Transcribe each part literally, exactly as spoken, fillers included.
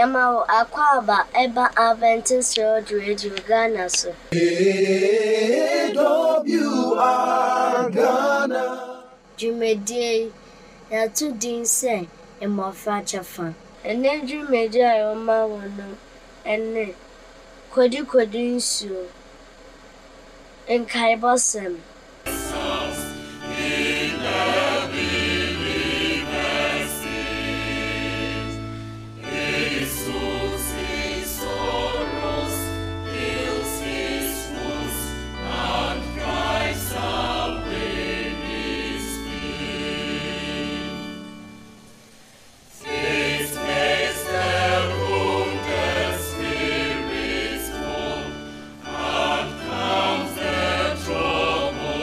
Yama Aquaba Eba Adventist Road Radio Ghana so. A W R Ghana. Jumedi ya tu din say e mo fa chafa. Ene jumedi ayo ma wono ene kodi kodi nsu. Enkai bosem. Trouble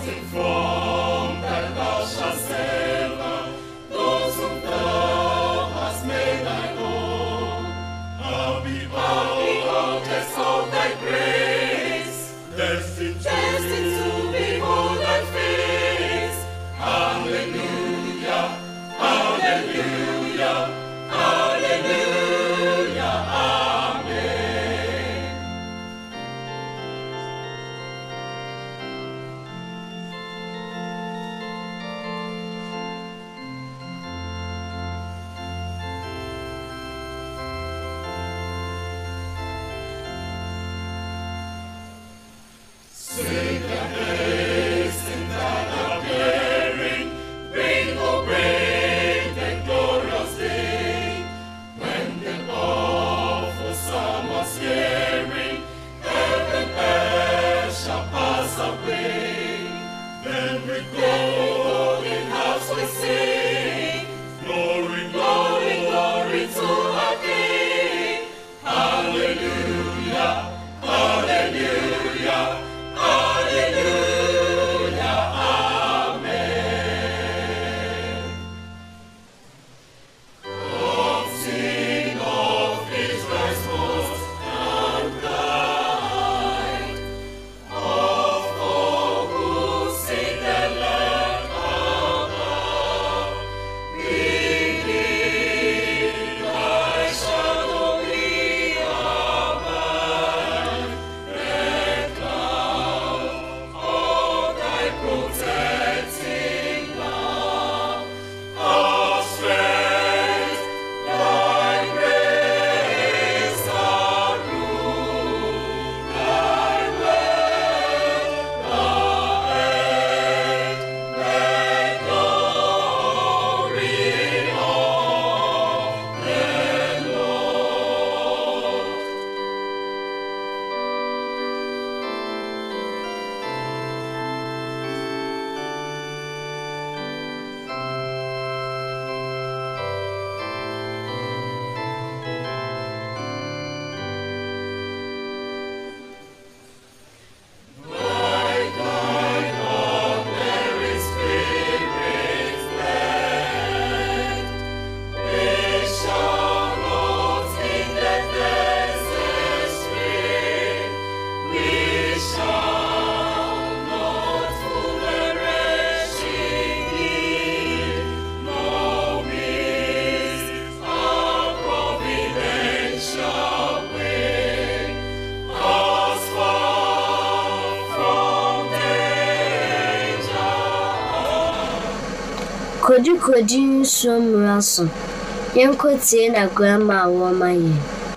Kodi kodi somraso. Yanko tie na grandma woma ye.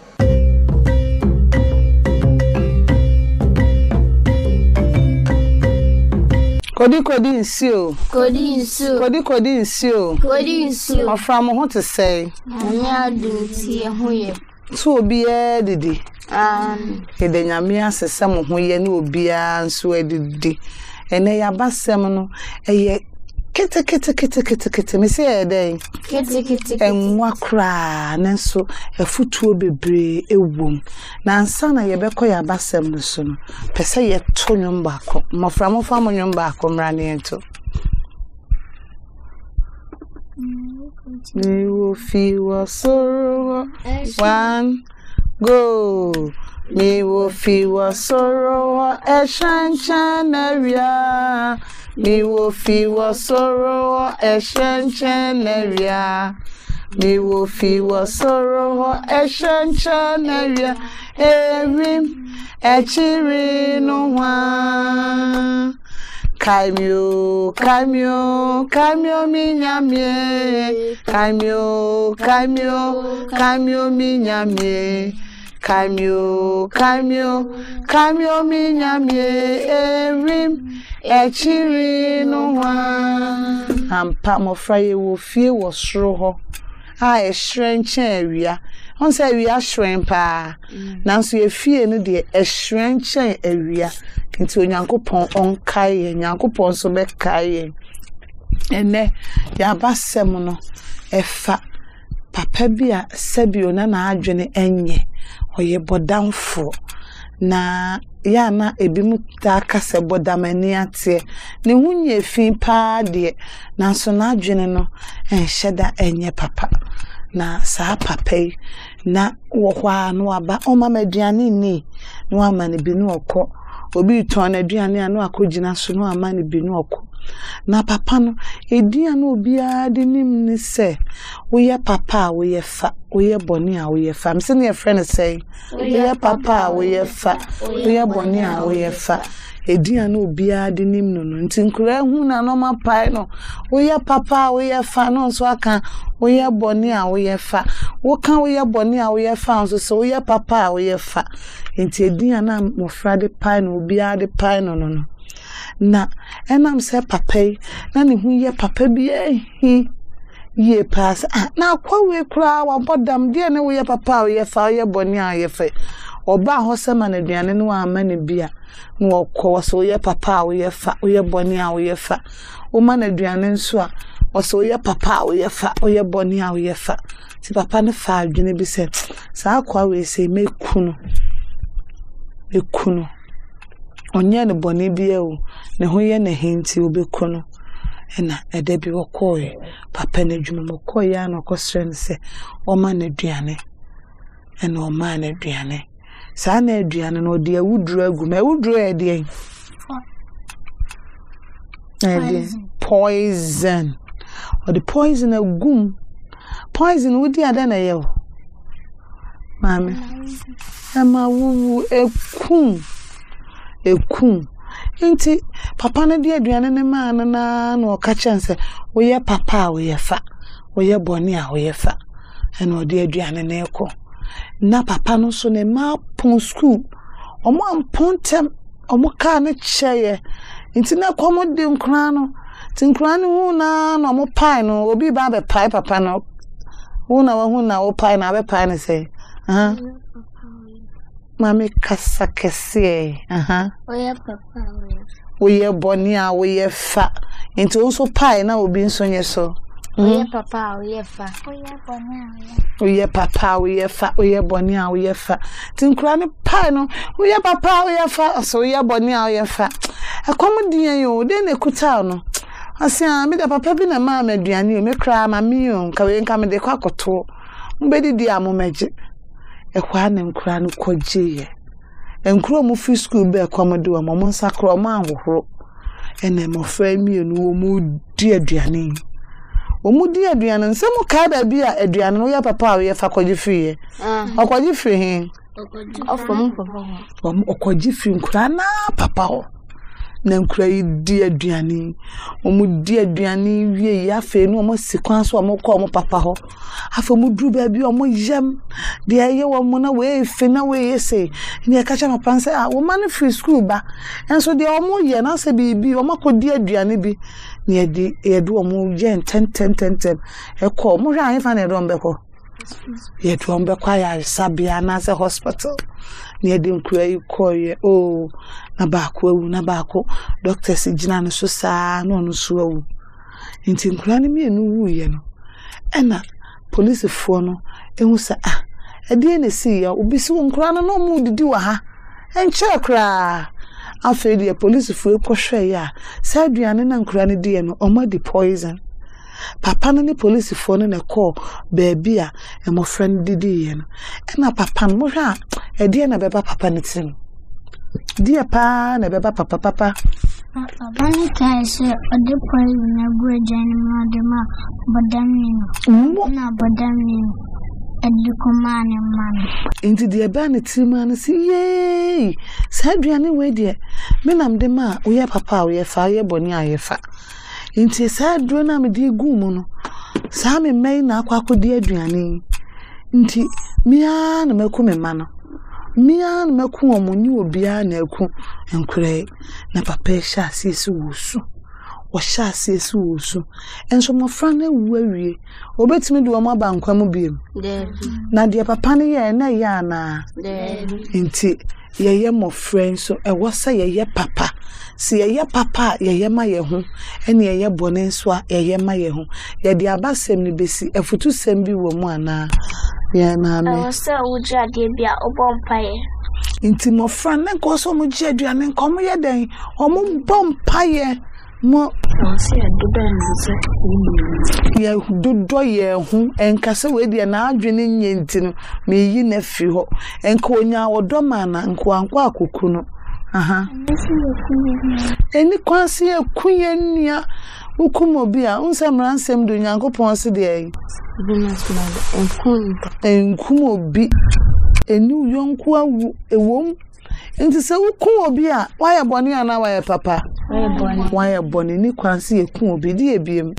Kodi kodi nsio. Kodi nsio. Kodi kodi nsio. Kodi nsio. Ofra mo ho te sei. Anya dunti ho ye. So obi e didi. Ah. Ede nyame asesa mo ho ye na obi a nso edidi. Ene ya basem no eye kete kete kete kete kete me say eden kete kete enwa kra nanso afutuo bebre ewom na ansa na ye bekọ ya basem no so no pese ye to nwom baako mofra mofra mo nwom baako mra ne ento me wo fi wo sorrow one go me wo fi wo sorrow e shan shan area me wo fi wo sorrow e shan shan area me wo fi wo sorrow e shan shan area erim e chiri no wa Kaimio, kaimio, kaimio minyamie, kaimio, kaimio, kaimio minyamie, kaimio, kaimio, kaimio minyamie, erim, echiri no wa. Ampa mofra ye wo fie wo soro ho. Ah, e shrenchen awia. On say we are shren pa. Nanso ye fie no de e shrenchen awia. Nti onyankopon onkae nyankopon so be kae ene ya basem no efa papa bia sabio na na adwene enye oye bodamfo na ya na ebi mu ta kase bodamani ate ne hunye fi pa de na so na adwene no enhyeda enye papa na sa papa na wo kwa no aba o mama aduane ni no ama ne bi no okọ obi ton aduane anu akogina so no ama ne bi no okọ na papa no eduane obi a de nim ni se wo ye papa wo ye fa wo ye boni a wo ye fa mse ne friend say wo ye papa wo ye fa wo ye boni a wo ye fa eduane obi a de nim no no ntinkura hu na no ma pai no wo ye papa wo ye fa no so aka wo ye boni a wo ye fa wo kan wo ye boni a wo ye fa so so wo ye papa wo ye fa enti eduane mo fra de pai no obi a de pai no no no na enam se papa na ne hu ye papa bi ehi ye pass ah na kwa we kura wa bodam de ne wo ye papa wo ye fa ye boni a ye fa oba ho se ma na duane no ama ne bia no okọ so ye papa wo ye fa wo ye boni a wo ye fa wo ma na duane nso a wo so ye papa wo ye fa wo ye boni a wo ye fa ti papa ne fa adwene bi se sa kwa we se mekunu mekunu onye ne boni bia o ne ho ye ne hinti obekuno ena ede bi wokoe papa na dwuma mokoe ya na okosre ne se o ma na duane ena o ma na duane sa na aduane no de awudru agum awudru e de en poison or the poison agum poison wudi ada na ye o mami ama wu ekun ekun enti papa na de aduane ne ma na na no ka chense wo ye papa wo ye fa wo ye boni a wo ye fa ena o de aduane na eko na papa no so ne ma pon school omo ampontem omo ka ne cheye enti na komo de nkran no ti nkran no hu na no omo pai no obi ba be pai papa no hu na hu na wo pai na be pai ne say aha mami kasa kese aha oya papa oye boni a oye fa enti onso pai na obi nso nye so oye papa oye fa oye boni a oye papa oye fa oye boni a oye fa tinkura ne pai no oye papa oye fa so oye boni a oye fa akomdian yo de ne kuta no asia me da papa bi na ma maduane o me kra ma mi o nka we nka me de kwa koto mbedi di amomeje ekwa ne nkura no kogye enkuro mu free school be komode o mo nsakro mo ahohoro ene mo fra mi no o mu di aduane omu di aduane nsem ka ba bi a aduane no ya papa we fa kogye free e okogye free he ofom papa ho okogye free nkura na papa ho na nkura yi di aduane omu di aduane wie ya fe no omo sikwan so omo ko omo papa ho afa mu dru ba bi omo yam de aye wo mo na we fe na we yese ni e ka cha papa nse ah wo man free school ba enso de omo ye na se bibi omo ko di aduane bi ni e di e do omo ye ten ten ten ten e ko mo hwa anfa na e do mbe ko ye do mbe kwa ya sabia na se hospital ni e di nkura yi ko ye oh na baako awu na baako doctors gina no so saa no no so awu nti nkura ne me enu wu ye no ena police fo no ehu sa ah ade na si ya obi si nkura no no mu didi wa ha enche kra afa di police fo ekohwe ya sa aduane na nkura ne di ye no omo di poison papa no ne police fo no na call baby a emo friend didi ye no ena papa no hwa ade na beba papa ne tim dia pa na beba papa papa papa ni kai se ode poison na brejani ma de ma bodamni no na bodamni edukomane man inti dia ba ne tima no si ye sa aduane we de me nam de ma wo ye papa wo ye fa ye boni ayefa inti sa aduro na me di gu mu no sa me mai na akwa akodi aduane nti mia na maku me ma no mia na maku omunyi obia na aku enkure na papa sha asisi wusu wo sha asisi wusu enso mo fra na wu awie obetimi de wo ma bankwa mu biem na de papa ne ye na ya na nti ye ye mo friend so e wo sa ye ye papa si ye ye papa ye ye ma ye ho ene ye ye bone so a ye ye ma ye ho ye de abasem ne besi efutu sem bi wo mu ana ye na me I was so would you be a bomb pie. inti mo fran na nko so mo je aduane nko mo ye den o mo bompaye mo se aduda nze ye dodo ye hu enkase we de na adwene nyenti no me yi na fi ho enko onya wodoma na nko anko akoku no aha eni kwanse ekunye nua ukumo bia unsamra nsem do nyankopon se de ai enkumo bi enu yonku awu ewom nti se ukun obi a waya boni ana waya papa waya boni waya boni ni kwanse ekun obi di ebiem.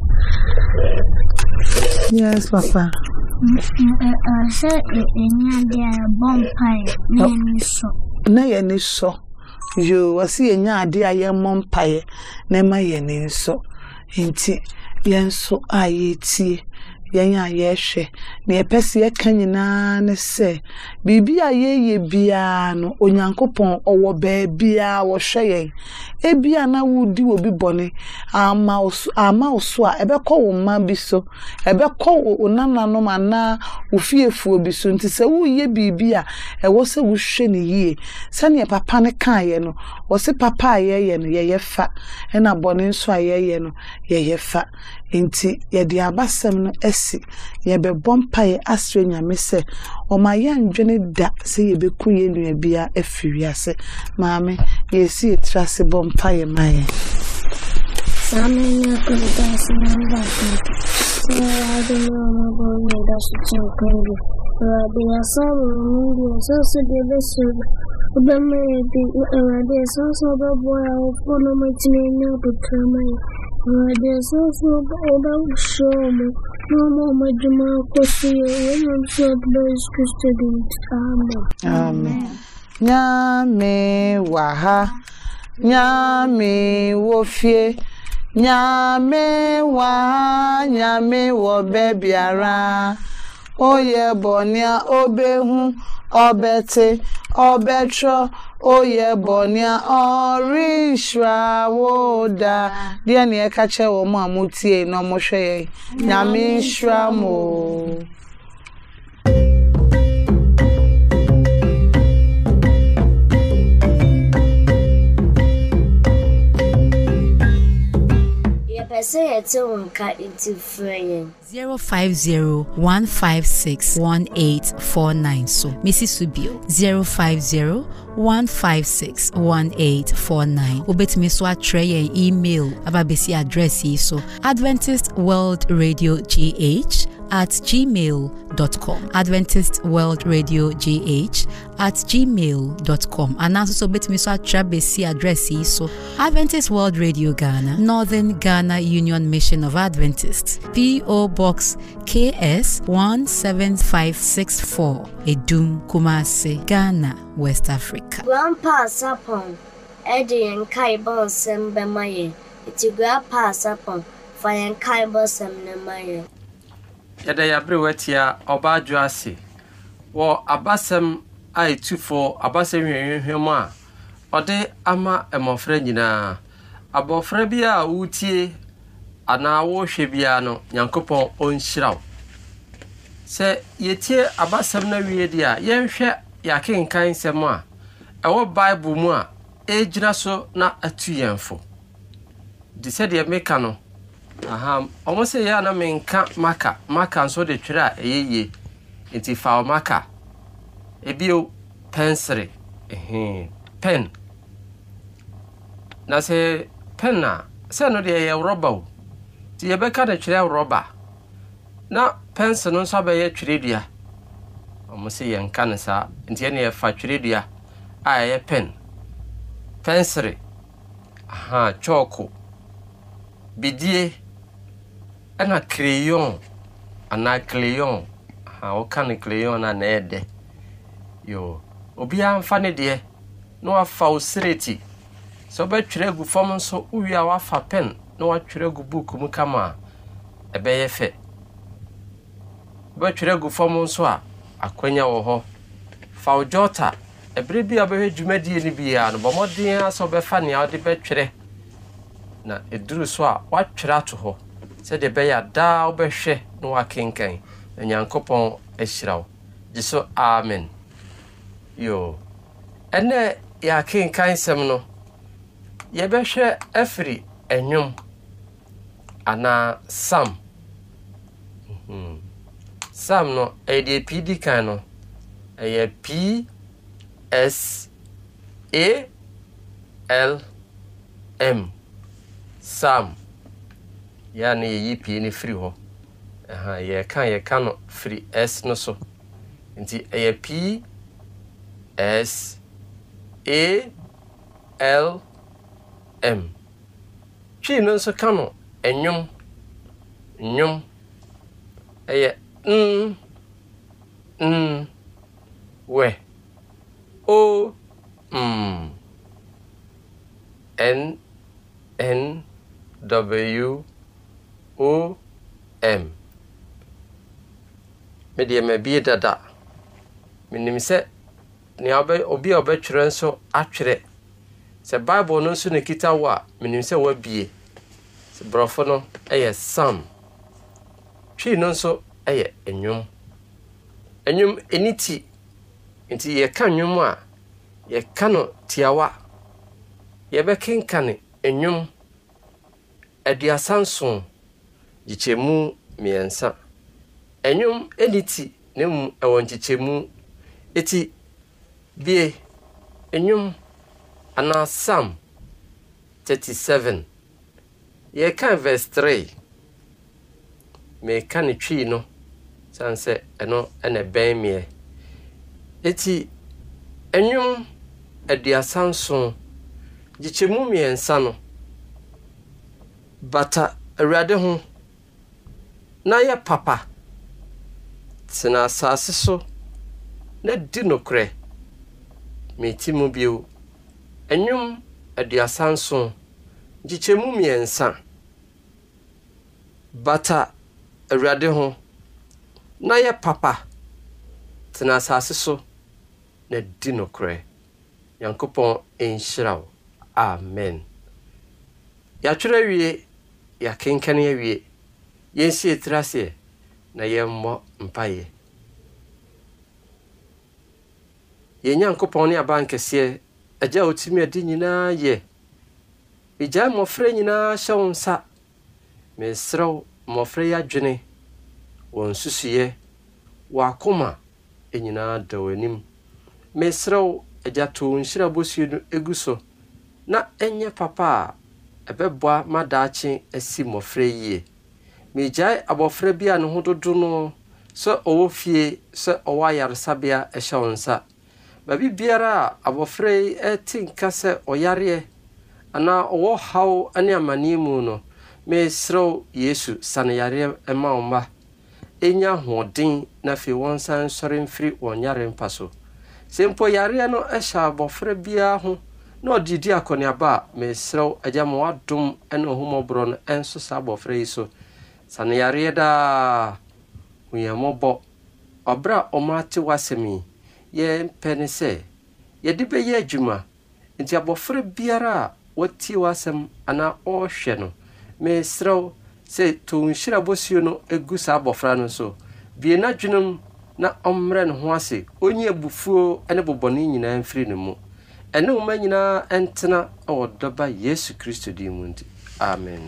Yes papa. Uh, say enya dia bonpai ni so na ye ni so yo wasi enya ade aye mompaye na ma ye ni so nti yen so aye tie yen aye hwe na ye pese ye kanyina ne se bibi aye ye bia no onyankopon owo ba bia wo hwe ye e bia na wudi obi bone ama oso ama oso a ebekọ wo ma bi so ebekọ onana no ma na ofiefu obi so nti se wo ye bibi a e wo se wo hwe ne yie se ne papa ne kan ye no wo se papa aye ye no ye ye fa e na bone nso aye ye no ye ye fa nti ye de abasem no esi ye be bompaye asre nyame se o ma ye ndwene da se ye be kuye nua bia afiri ase maame ye si etrase bompaye maye samenya ko da sinamba so ade no no go da su chinkongo ade asabu mungu so so de beso ubame de ade so so babo ya opono matinenya butramai ade so so oda shomo no mo majuma ko si yo so base Christian. Amen. Amen. Nyame waha nyame wofie nyame waha nyame wo bebiara oye bonia obehu obete obetro oye bonia orishwa woda dia ne ka che wo mo amutie no mo hwe nyame shwa mo. zero five zero one five six one eight four nine so Missus Subio zero five zero one five six one eight four nine obetimi so atre ye email ababesi address yi so Adventist World Radio G H at gmail dot com Adventist World Radio G H at gmail dot com and also so betimi so atre besi address yi so Adventist World Radio Ghana, Northern Ghana Union Mission of Adventists, P O Box K S one seven five six four, Edum, Kumasi, Ghana, West Africa. Grandpa Sapon, Eddie and Kaibon Sembemaye. It's your grandpa Sapon, Fire and Kaibon Sembemaye. Yada yabre wetia oba juase wo abasem ai two four abasem hwehwem a ode ama emofra nyina abofra bia wutie ana wo hwe bia no nyankopon onhyiraw se yetie abasem na wie dia yenhwe yakenkan sem a ewo bible mu a ejina so na atu yenfo di se de meka no aha omo se ya na menka maka maka nso de twira eyeye enti fa maka ebio pensere eh pen na se pen na se no de ye rubber o ti ye beka de twira rubber na pens no nso ba ye twire dua omo se ye nka ne sa enti ne ye fa twire dua a ye pen pensere aha choko bidie ana crayon ana crayon ha o kan crayon na na ede yo obi amfa ne de no afa osireti so be twire gu fom so uwi a wafa pen no wa twire gu book mu kama ebe ye fe be twire gu fom so a akwanya wo ho fa ojota ebre bi abehwe dwumadie ni bia no bomodin aso be fa ne a de be twire na eduru so a wa twire ato ho se de be ya da obehwe no wa kenkan nyankopon ehyiraw jiso amen yo ene ya ken kansem no ye behwe afri enwom ana sam mhm sam no e de pd kan no e p s a l m sam ya na yi p ni free ho aha ye kan ye kan no free s no so nti e p s a l m chi no so kan no enwom nwom eye mm mm we o mm n n w o m me de me bi dada menim se ne obi obi obetwere nso atwere se bible no nso ne kita wa menim se wa bie se brofo no eye sam twi no nso eye enwom enwom eniti nti ye ka nwom a ye ka no tiawa ye be kenkane enwom aduasanso gichemu miensa enwom eniti ne mu ewon gichemu eti bie enwom ana Psalm thirty-seven ye kan verse three me kan twi no sanse eno ene ben me eti enwom aduasanso gichemu miensa no bata awurade ho na ye papa tena asase so na di nokre metimu bio enwom aduasanso gichemu miensa bata awurade ho na ye papa tena asase so na di nokre yankopon enhyirawo amen ya twere wie ya kenkane wie yensi etrase na yemmo mpaye ye nyankopon ne abankese agya otimi adi nyina ye ija mofre nyina hyewonsa mesrew mofre ya dwene won susuye wakoma enyina dawanim mesrew agya to nhyira bosuo no eguso na enye papa ebeboa madachi esi mofre yie mejai abofre bia ne hododo no so owo fie so owa yaresabia ehyewonsa babi biara abofre etinka se oyare ana owo haw ane amanimu no mesrew Yesu sane yare ema oma enya hoden na fe wonsan sore mfiri wonyare mpaso sempo yare no ehya abofre bia ho na odidi akoniaba mesrew agya adum ene homobro no enso sa abofre iso sane yare da huyamobo obra omate wasemi ye penise ye dibe ye adwuma nti abofre biara wati wasem ana ohwe no mesrew se to nhyira bosuo no egusa abofra no so bie na dwunum na omre ne ho ase onye abufuo ene bobone nyina mfiri ne mu ene uma nyina entena odoba Yesu Kristo di mu nti amen.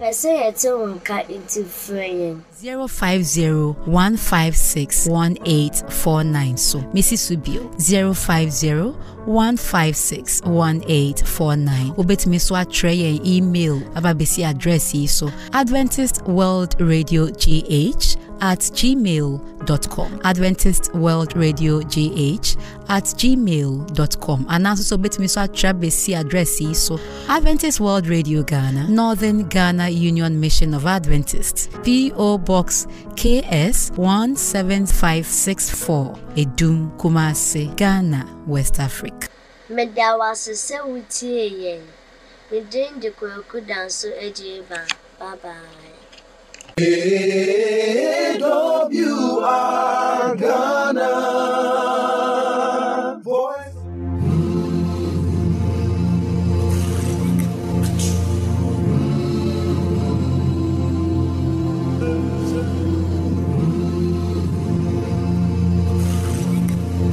say it's on cat into frame. zero five zero one five six one eight four nine. So, Missus Subio, zero five zero one five six one eight four nine. Obet Miswa Trey and email ababisi address so Adventist World Radio G H at gmail dot com. Adventist World Radio G H at gmail dot com. And also bet Miswa Trabesi address so Adventist World Radio Ghana, Northern Ghana Union Mission of Adventists, P O Box K S one seven five six four, Edum, Kumasi, Ghana, West Africa. Medawas is so with ye. We drink the Kuraku dance so Ejiba. Bye bye. A W R Ghana.